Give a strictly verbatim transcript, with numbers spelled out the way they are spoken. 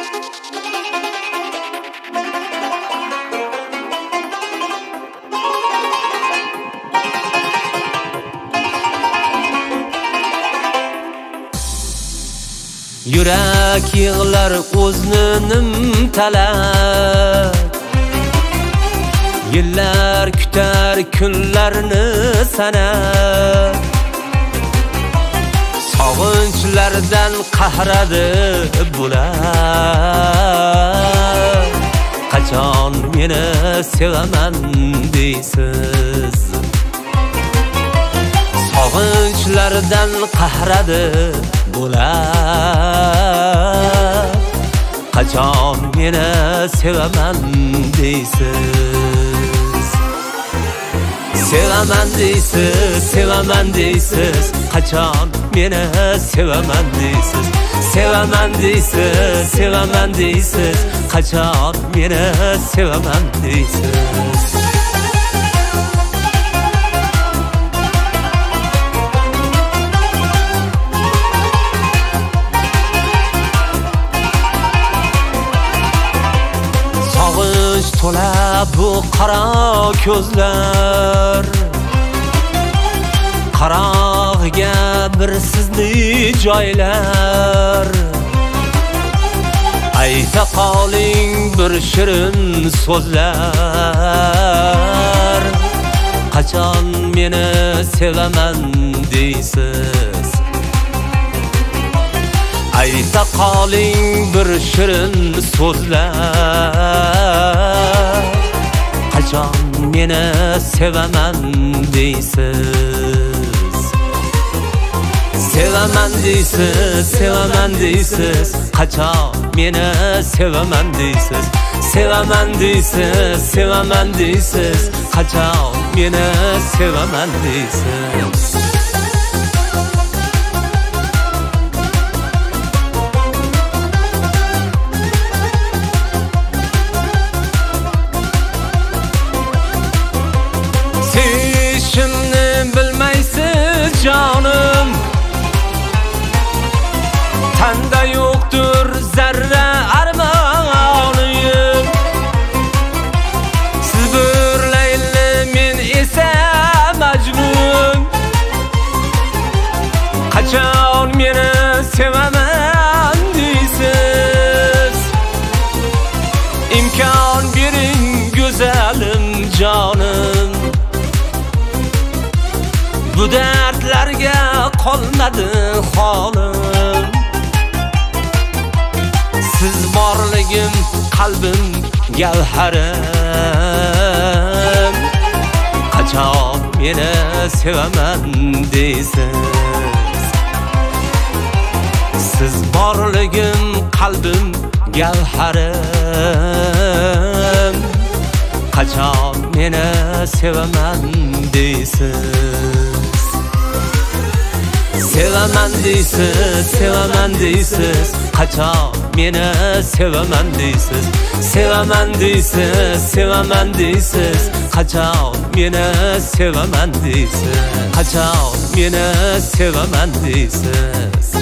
Yurak yig'lar o'zni nimtalab, yillar kutar kunlarni sanab, sog'inchlardan qahradi bular. Qachon meni sevaman deysiz? Sog'inchlardan qahradi bular. Qachon meni sevaman deysiz? Sevaman deysiz, sevaman deysiz. Qachon meni sevaman deysiz? Sevaman deysiz, sevaman deysiz. Qachon meni sevaman deysiz? To'la bu qaro ko'zlar, qarog'iga bir sizni joylar. Ayta qoling bir shirin so'zlar. Qachon meni sevaman deysiz? Ayta qoling bir shirin so'zlar. Qachon meni sevaman deysiz? Sevaman deysiz, sevaman deysiz. Qachon meni sevaman deysiz? Sevaman deysiz, sevaman deysiz. Qachon meni sevaman deysiz? Sevishimni bilmaysiz jonim, tanda yo'qdir zarra armonim. Siz bir Layli, men esa Majnun. Qachon meni sevaman deysiz? İmkon bering go'zalim jonim, bu dardlarga qolmadi holim. Siz borligim qalbim gavharim. Qachon meni sevaman deysiz? Siz borligim qalbim gavharim. Qachon meni sevaman deysiz? Sevaman deysiz, sevaman deysiz. Qachon meni sevaman deysiz? Sevaman deysiz, sevaman deysiz. Qachon meni sevaman deysiz? Qachon meni sevaman deysiz?